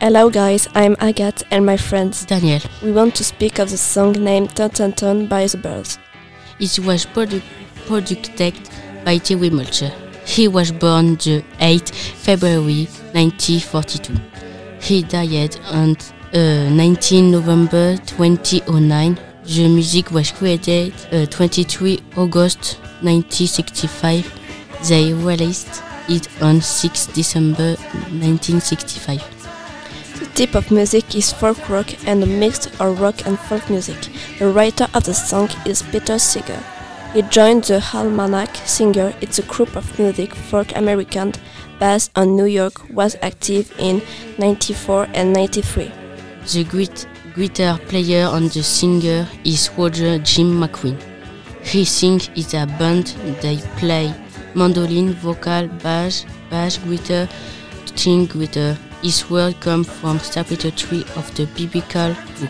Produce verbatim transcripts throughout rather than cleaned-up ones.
Hello guys, I'm Agathe and my friend Daniel. We want to speak of the song named Ton Ton Ton by the Birds. It was produ- produced by Thierry Mulcher. He was born the eighth of February nineteen forty-two. He died on uh, nineteenth of November twenty oh nine. The music was created uh, twenty-third of August nineteen sixty-five. They released it on sixth of December nineteen sixty-five. The type of music is folk rock and a mix of rock and folk music. The writer of the song is Peter Seeger. He joined the Almanac Singer. It's a group of music folk American based on New York, was active in ninety-four and ninety-three. The great guitar player on the singer is Roger Jim McQueen. He sings in a band. They play mandolin, vocal, bass, bass guitar, string guitar. His word comes from chapter three of the biblical book.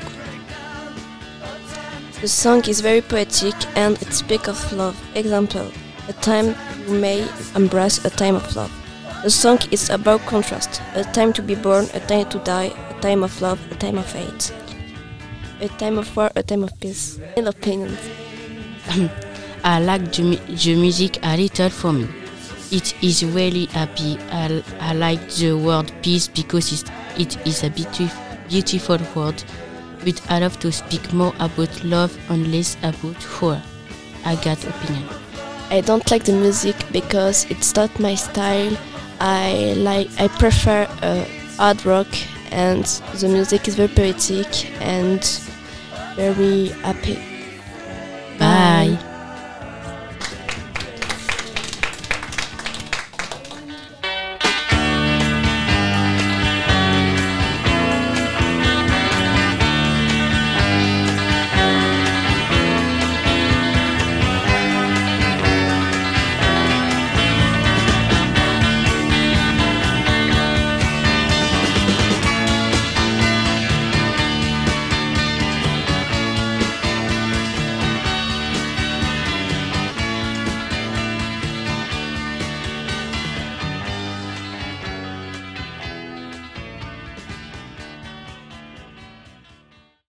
The song is very poetic and it speaks of love. Example, a time you may embrace a time of love. The song is about contrast, a time to be born, a time to die, a time of love, a time of hate, a time of war, a time of peace. In opinions. I like the, mu- the music a little for me. It is really happy. I, I like the word peace because it, it is a beautiful, beautiful word. But I love to speak more about love and less about war. I got opinion. I don't like the music because it's not my style. I like I prefer uh, hard rock and the music is very poetic and very happy.